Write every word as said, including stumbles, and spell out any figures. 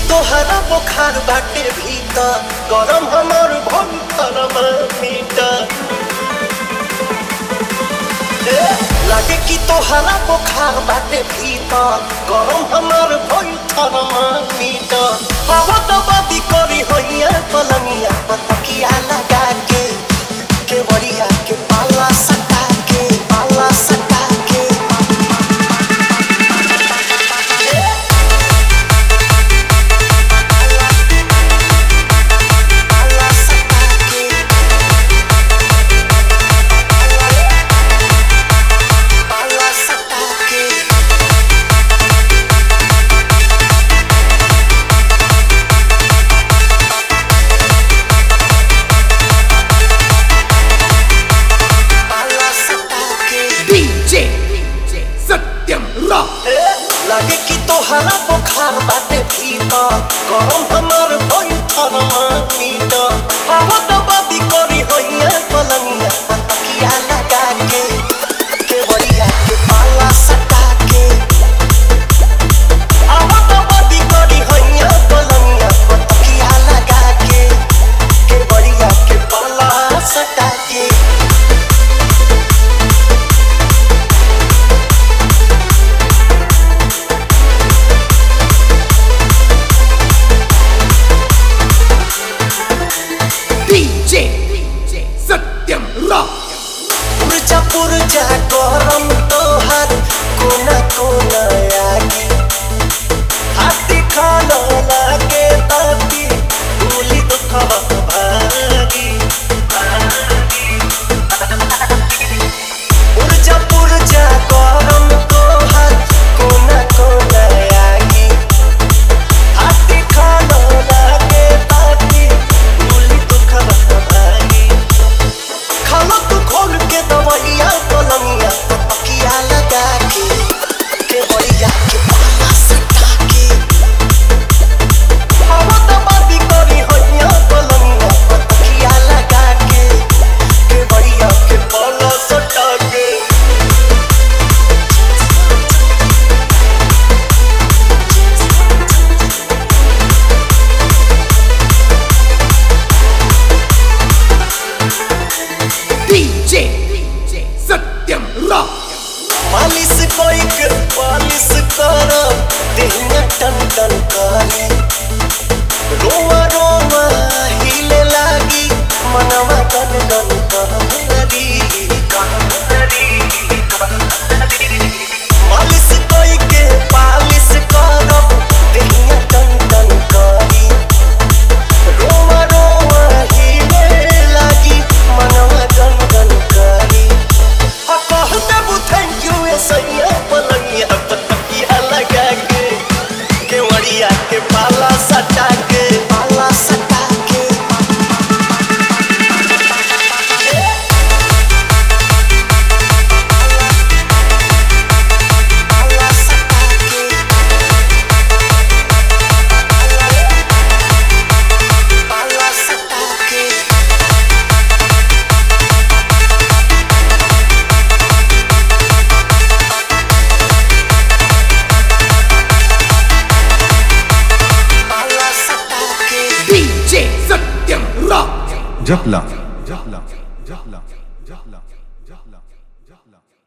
तोहरा बुखार बाटे भीतर गरम हमर भीतर लागे कि तोहरा बुखार बाटे भीतर गरम हमर भीतर हवा दबादी करी होइया पलंगिया पतकिया लगा के केवड़िया के पाला सटा के पाला सटा के लागे कि तोहरा बुखार बाटे भीतर गरम हमर भीतर हवा दबादी करी होइया पलंगिया पतकिया लगा के केवड़िया के पाला सटा के हवा दबादी करी होइया पलंगिया पतकिया लगा के केवड़िया के पाला सटा के पुरजा पुरजा गरम तोहर कोना कोना आगी हाथी खाना लागे ताती भूली दुखवा भागी पुरजा पुरजा गरम तोहर कोना कोना आगी हाथी खाना लागे ताती भूली दुखवा भागी खाना तू खोल के दवाइया पलंगिया पतकिया लगा के केवड़िया के पाला सटा के हवा दबादी करी होइया पलंगिया पतकिया लगा के केवड़िया के पाला सटा के मालिश कोई के मालिश कर देहिया टन टन करे रोवा रोवा हिले लागी मनवा गन गन कहरी मालिश कोई के मालिश कर देहिया टन टन करे रोवा रोवा हिले लागी मनवा गन गन करी थैंक यू सैया पलंगिया पतकिया लगा के केवड़िया के पाला सटा के पाला सटा के पाला सटा के पाला सटा के Jahla, Jahla, Jahla, Jahla, Jahla, Jahla.